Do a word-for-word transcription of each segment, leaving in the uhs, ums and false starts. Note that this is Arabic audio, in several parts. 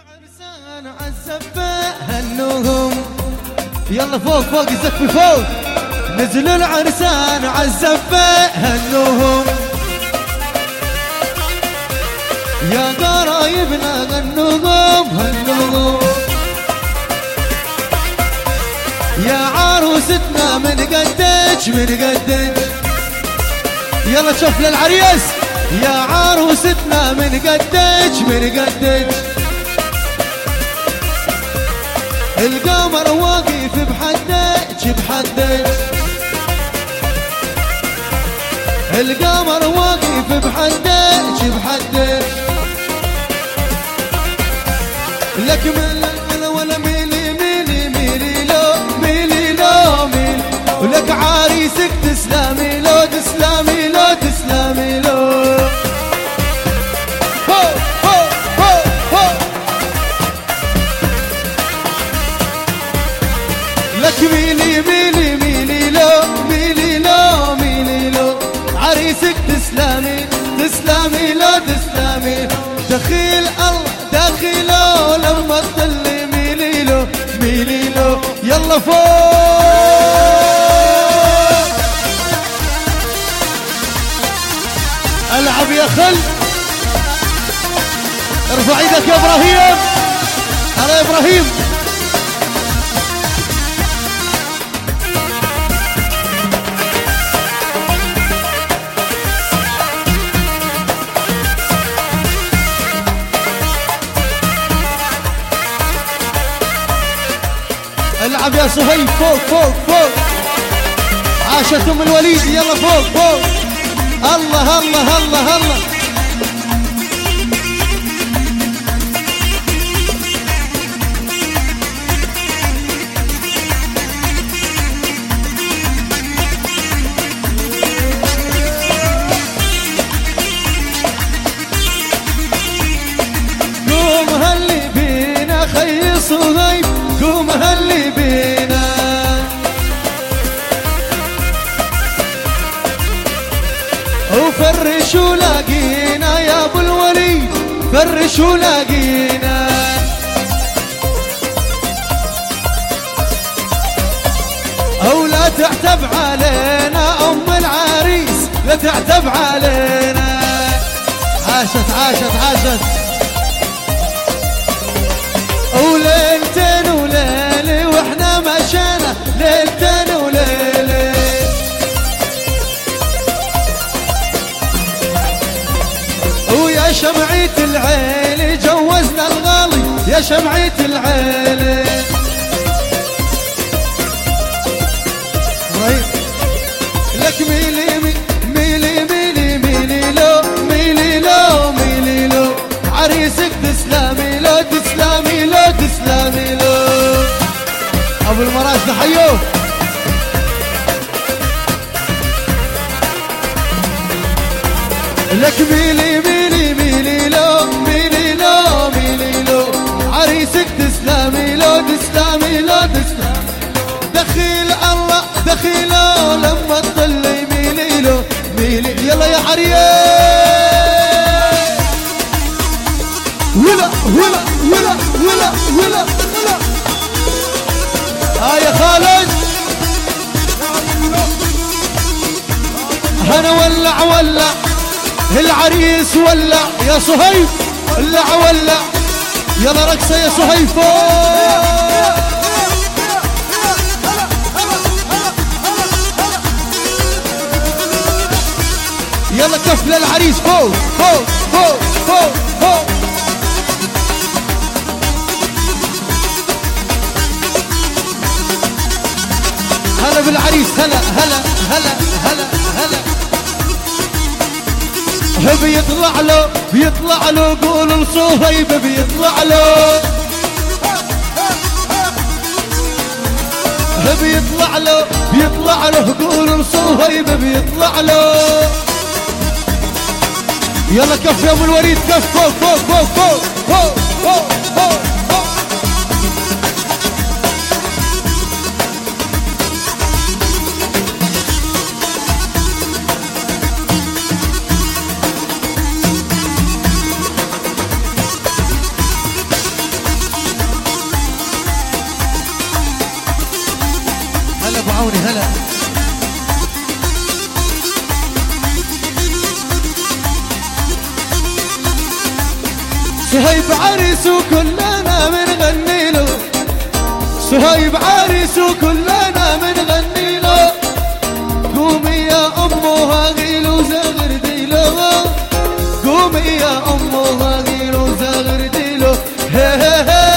العرسان عالزفة هنوهم يلا فوق فوق الزفة فوق. نزل العرسان عالزفة هنوهم يا قرايبنا غنوهم هنوهم يا عروستنا من قدك من قدك. يلا شوف للعريس يا عروستنا من قدك من قدك. القمر واقف بحدك بحدك. القمر واقف بحدك بحدك. لك من ولا ميلي ميلي ميلي لو ميلي لو ميلي. ولك عريسك تسلمي لو تسلمي لو تسلمي لو. لك ميلي ميلي ميلي لو ميلي لو ميلي لو. عريسك تسلمي تسلمي لو تسلمي. دخيل الله دخيله لما تطلي ميلي لو ميلي لو. يلا فوق العب يا خل. ارفع ايدك يا ابراهيم. هلا يا ابراهيم. العب يا صهيب فوق فوق فوق. عاشت ام الوليد يلا فوق فوق. الله الله الله الله. قوم هلي بينا خي صهيب قوم هلي بينا. وفرش ولاقينا يا ابو الوليد فرش ولاقينا. او لا تعتب علينا ام العريس لا تعتب علينا. عاشت عاشت عاشت. وليلتين وليلي واحنا مشينا ليلتين وليلي. ويا شمعية العيلي جوزنا الغالي يا شمعية العيلي. لك ميلي ميلي ميلي ميلي لو ميلي لو ميلي لو. عريسك تسلمي لو تسلمي لو تسلمي لو. ابو المراش تحيوه. لك ميلي ميلي ميلي لو ميلي لو ميلي لو. عريسك تسلمي لو تسلمي لو تسلمي. دخيل الله دخيله لما تطلي ميلي لو ميلي. يلا يا عريس. ولا ولا ولا ولا ولا ولا. ها يا خالد. انا ولع ولع العريس ولع يا صهيب ولع ولع. يلا رقصه يا صهيب فوق. يلا كف للعريس فوق فوق فوق فوق فوق. هلا بالعريس هلا هلا هلا هلا هلا. بيطلع له بيطلع له قول صهيب بيطلع له. بيطلع له بيطلع له قول صهيب بيطلع له. يلا كف يا ابو الوليد كف فوق فوق فوق فوق فوق فوق فوق فوق. اسمعوني هلا. صهيب عريس وكلنا بنغني له، صهيب عريس وكلنا بنغني له. قومي يا امه هاغيل وزغر ديله، قومي يا امه هاغيل وزغر ديله. هي هي هي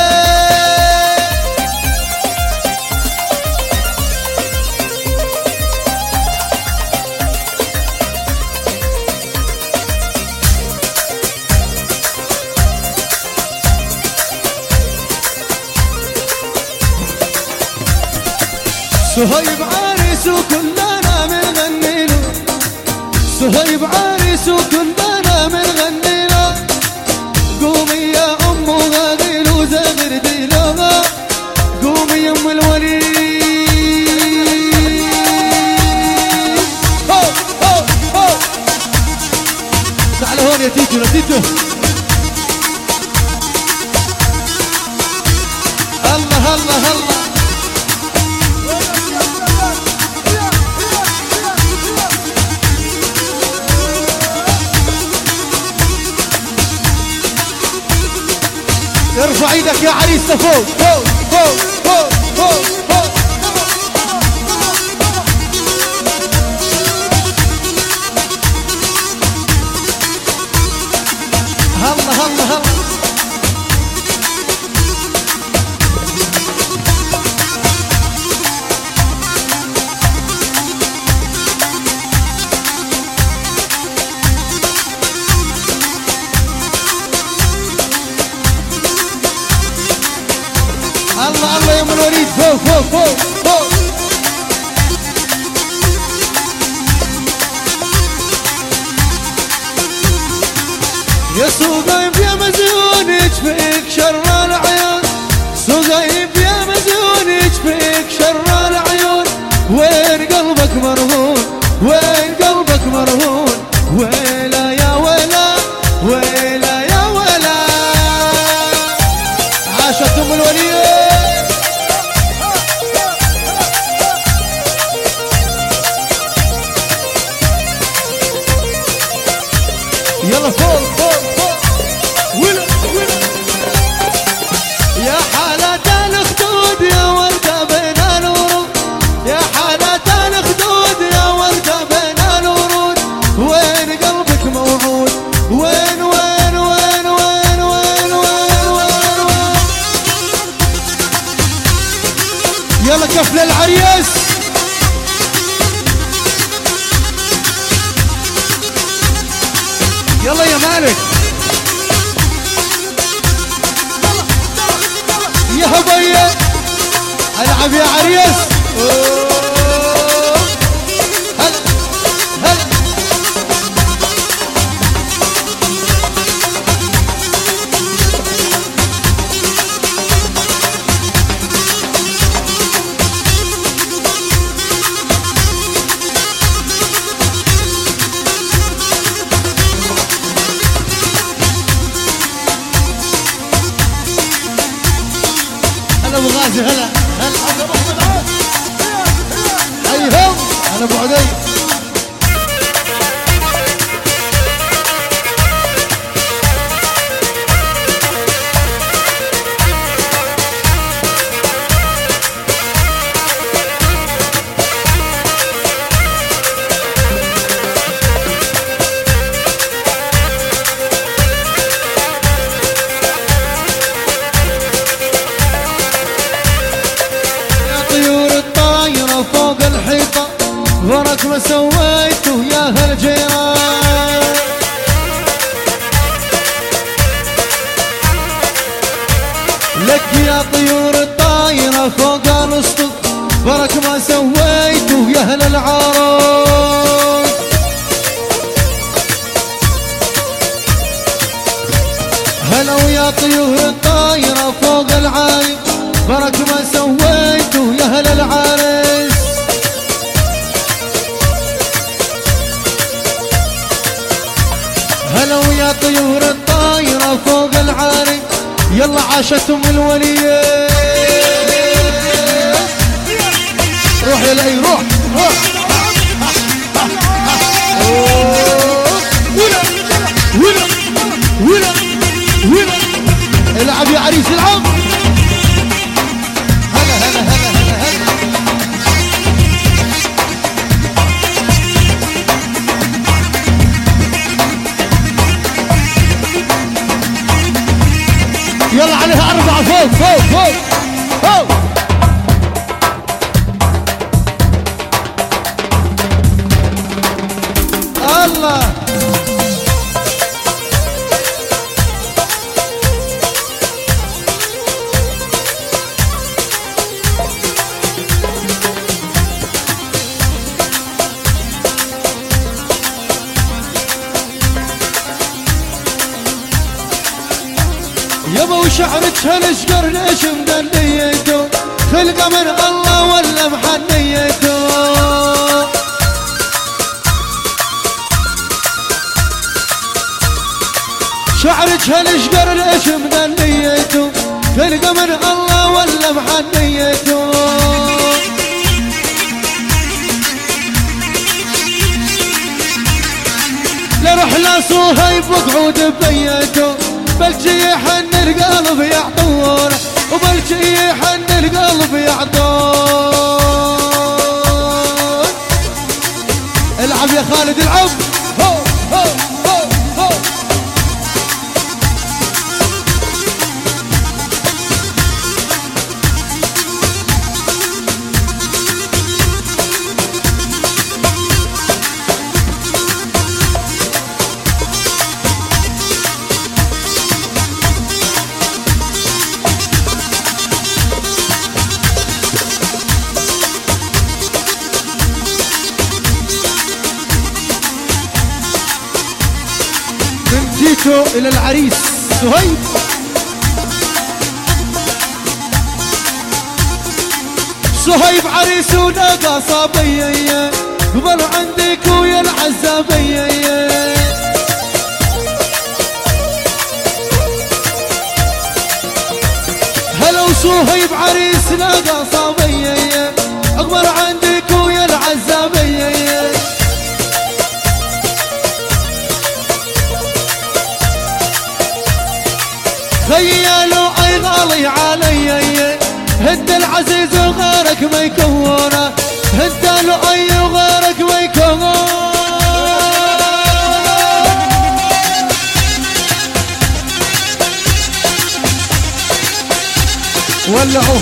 صهيب عريس وكلنا بنغني له، صهيب عريس وكلنا بنغني له. قومي يا ام غاديل وزغر ديله، قومي يا ام الوليد. هو هو هو تعال هون يا تيتو يا تيتو. الله الله الله ارفع ايدك يا عريس لفوق فوق فوق فوق فوق فوق. هلا هلا هلا الله الله يا ام الوليد. فوق فوق فوق فوق. يا صهيب يا مزون يجفيك شر العيون، صهيب يا مزون يجفيك شر العيون. وين قلبك مرهون، وين قلبك مرهون. ويلا يا ولا ويلا يا ولا. عاشت ام الوليد. يلا فوق فوق فوق. ولا ولا يا حالة الخدود يا وردة بين الورود، يا حالة الخدود يا وردة بين الورود. وين قلبك موعود، وين وين وين وين وين وين وين وين. يلا كفل العريس. يلا يا مالك. يا هبية العب يا عريس. هلا هلا ابو غازي. هلا هلا ايهم انا ابو عدي. فوق الحيطة ورك ما سويته يا هالجيران. لك يا طيور الطايرة فوق الاسطح ورك ما سويته يا اهل العراس. هلا ويا طيور الطايرة فوق العايم برك ما سويته يا اهل العريس. هلا ويا طيور الطايرة فوق العاري. يلا عاشت ام الولية. روح يا لؤي روح روح. ولا ولا ولا ولا العب يا عريس العب. هلا هلا هلا هلا هلا. يلا عليها أربعة فوق فوق فوق فوق. الله يابا وشعرك هالشقر ليش مدليته خلقه من الله ولا محنيته. شعرك هالشقر ليش مدليته خلقه من الله ولا محنيته. لرحلة صهيب وقعود ببيته بلجي يحن القلب يعطون وبلجي يحن القلب يعطون. العب يا خالد العب. هو هو هو هو. جيتو إلى العريس صهيب. صهيب عريس وناقة صبية قبل عندك ويا العزابية. هلا وصهيب عريس ناقة صبية قبل عندك ويا العزابية. خيالو اي غالي علي هد العزيز وغيرك ما يكونه هد له اي وغيرك ما يكونه. ولعوا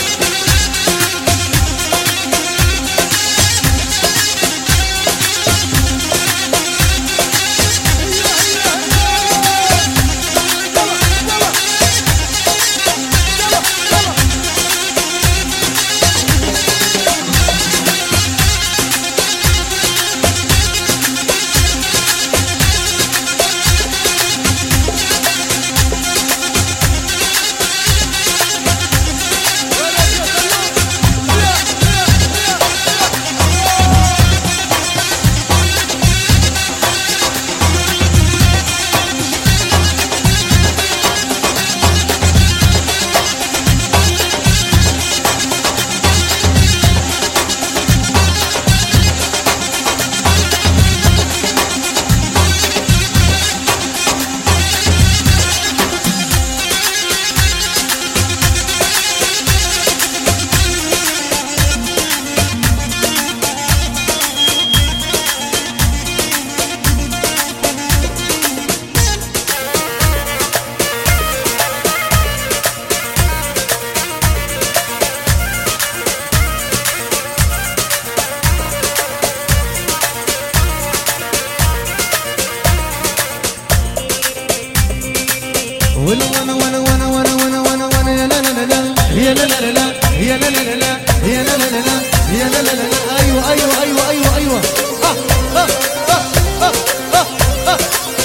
وانا وانا وانا وانا وانا وانا وانا وانا يا لا لا لا يا لا لا لا يا لا لا لا يا لا لا لا يا لا لا لا. ايوه ايوه ايوه ايوه ايوه. آه آه آه آه آه آه.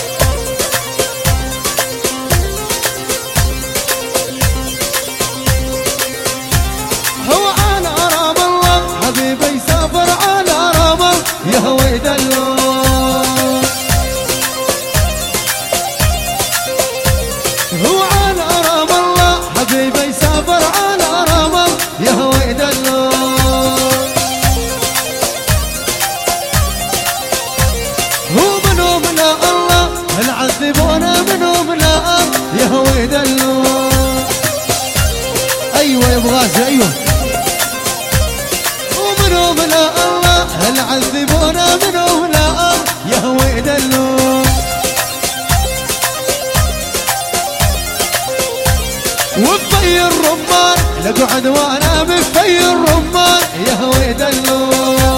هو انا رام الله حبيبي سافر على رام يا هويد الله. هو على رام الله حبيبي سافر على رام يا هويد الله. يا هوي دلو. ايوه يا ابو غازي ايوه. ومنهم لا الله هل عذبونا منهم لا الله يا هوي دلو. وبفي الرمان لقعد وانا بفي الرمان يا هوي دلو.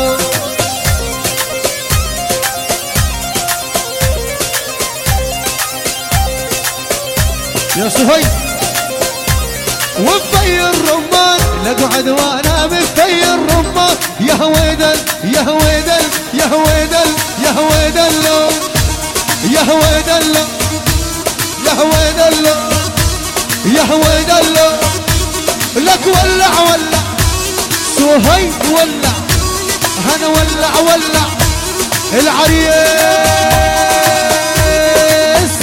يا صهيب وبفي الرمان لقعد وانا بفي الرمان يا هويدل يا هويدل يا هويدل يا هويدل يا هويدل يا هويدل يا هويدل. لك ولع ولع صهيب ولع هنا ولع ولع العريس.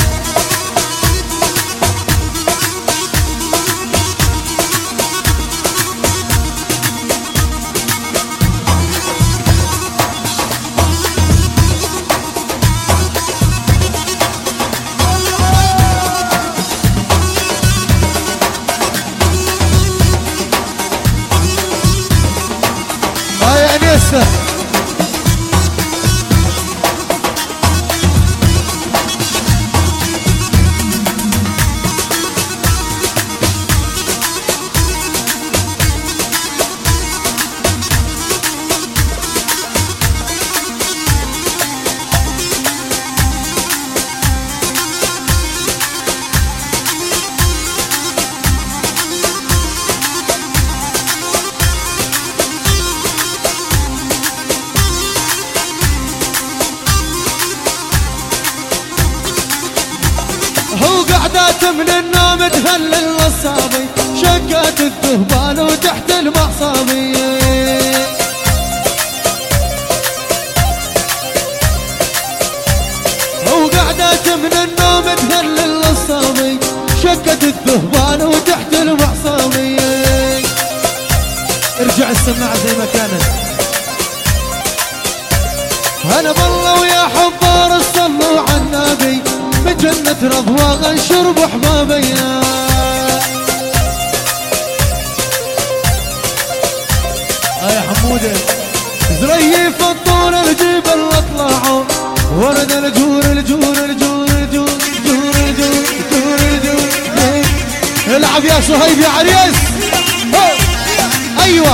قعدات من النوم تهلل الصابي شقات الذهبان وتحت المعصابي. وقعدات من النوم تهلل الصابي شقات الذهبان وتحت المعصابي. ارجع السماعة زي ما كانت. هلا بالله ويا حضار صلوا على النبي بجنة رضوى شرب حبابينا. آه يا حمودة زريف الطول الجبل اطلعوا ورد الجور الجور الجور الجور الجور الجور الجور الجور. العب يا صهيب يا عريس. ايوه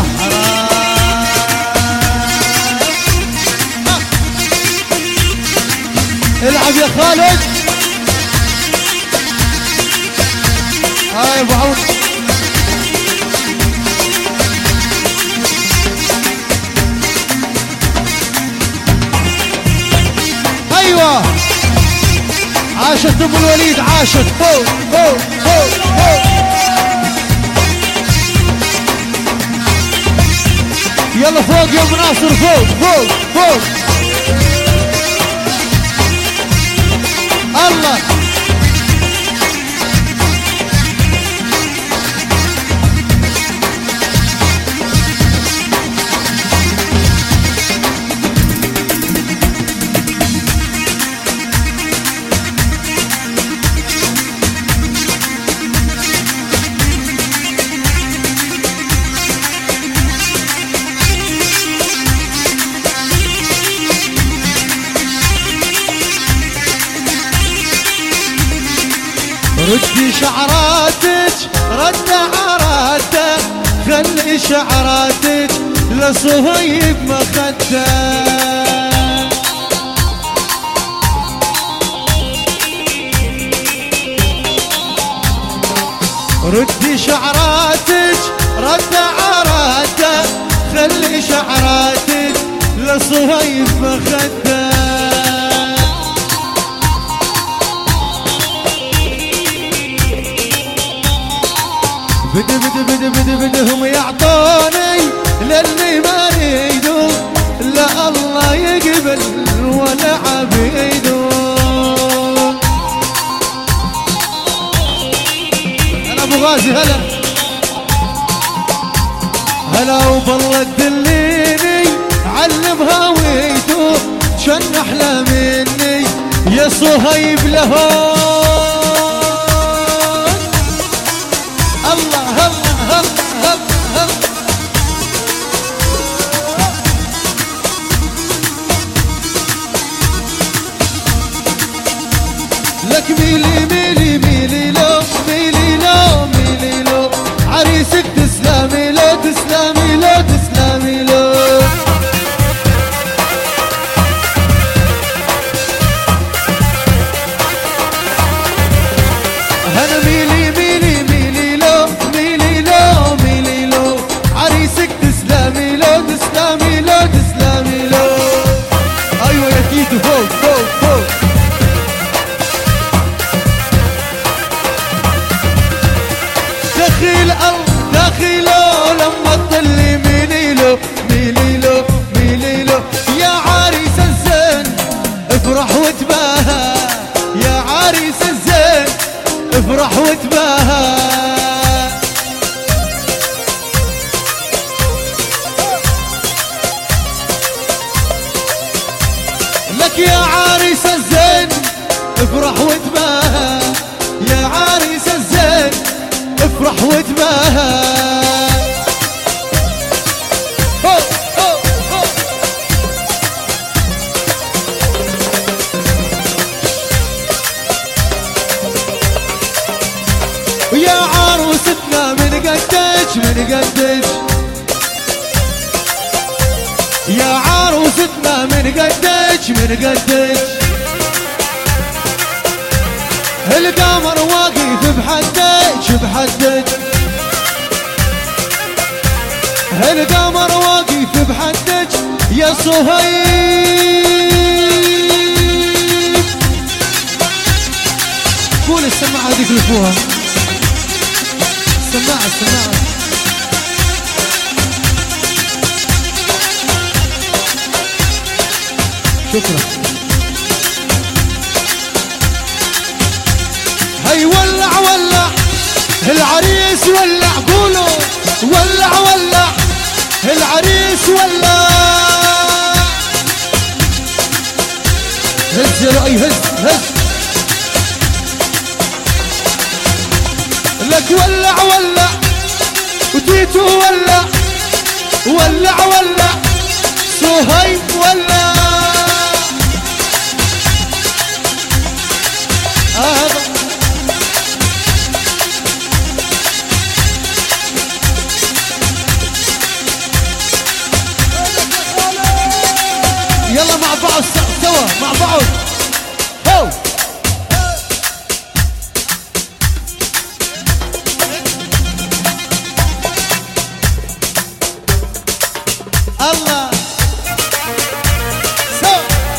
العب يا خالد. هاي ابو عون. ايوه عاشت ام الوليد عاشت. فوق فوق فوق فوق. يلا فوق يا ابو ناصر فوق فوق فوق. الله ردي شعراتك رد عراتك خلي شعراتك لصهيب مخدة. ردي شعراتك رد عراتك خلي شعراتك لصهيب مخدة. بد بد بد بد بدهم يعطوني للي ما يريدوا لا الله يقبل ولا عبيدوا. هلا ابو غازي هلا هلا وبالله تدليني علم هويته شن احلى مني يا صهيب لهون. دخيله لما تطلي ميلي له ميلي له ميلي له يا عريس الزين افرح وتباهى يا عريس الزين افرح وتباهى لك يا عريس الزين افرح وتباهى يا عريس الزين افرح وتباهى ويا عروستنا من قدك من قدك يا عروستنا من قدك من قدك القمر واقف بحدك بحدك القمر واقف بحدك يا صهيب قول السماعة هذيك اللي فوها السماعة السماعة شكرا هي ولع ولع العريس ولع قولوا ولع ولع العريس ولع هز يا رأي هز هز لك ولع ولع وتيتو ولع ولع ولع صهيب ولع هذا يلا مع بعض سوا مع بعض هو الله سوا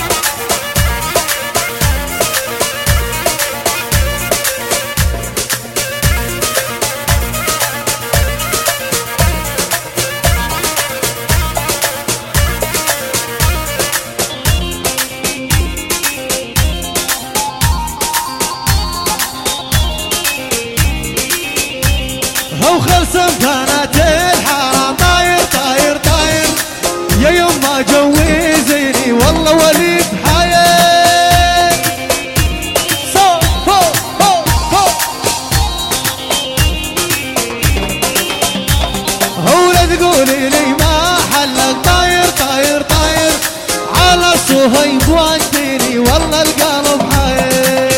هو خلصن بنات الحرام طاير طاير طاير يا يما جوزيني والله وليد حياة صو هو هو هو هو لا تقولي لي ما حلك طاير طاير طاير على صهيب وديني والله القلب حياة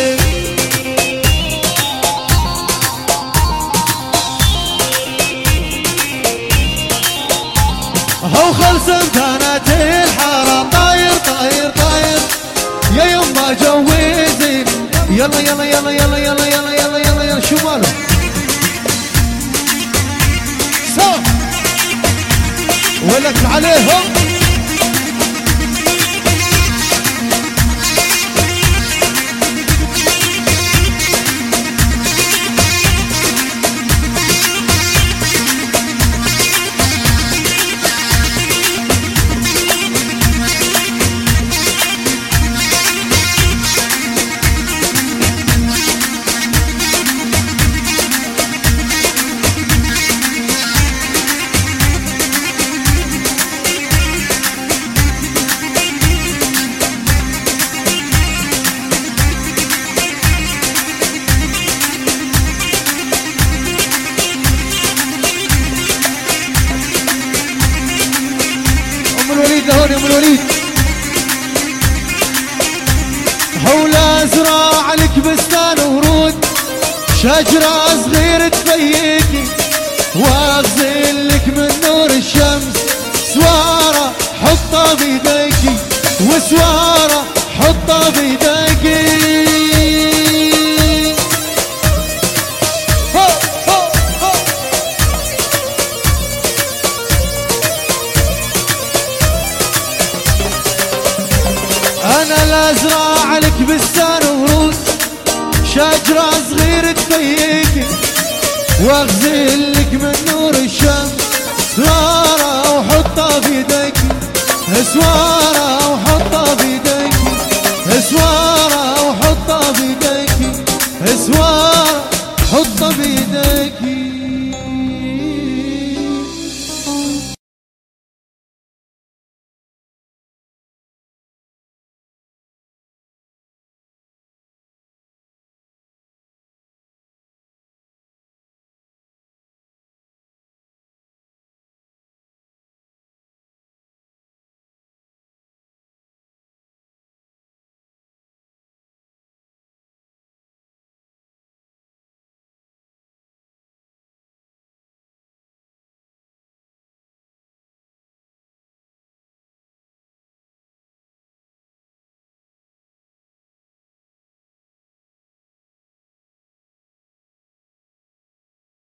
هو خلصن كانت الحرام طاير طاير طاير يا يما جوزين يلا يلا يلا يلا يلا يلا يلا يلا يلا شو ماله صح ولك عليهم لهون يا ام الوليد حول ازرع لك بستان ورود شجرة صغيرة تفيكي واغزل لك من نور الشمس سوارة حطها بيديكي وسوارة حطها بيديكي انا لازرع لك بستان ورود شجرة صغيرة تفيكي واغزل لك وجهك من نور الشمس، سوارة وحطها في يديك، سوارة وحطها في يديك، سوارة وحطها في يديك، سوارة حطها في يديك.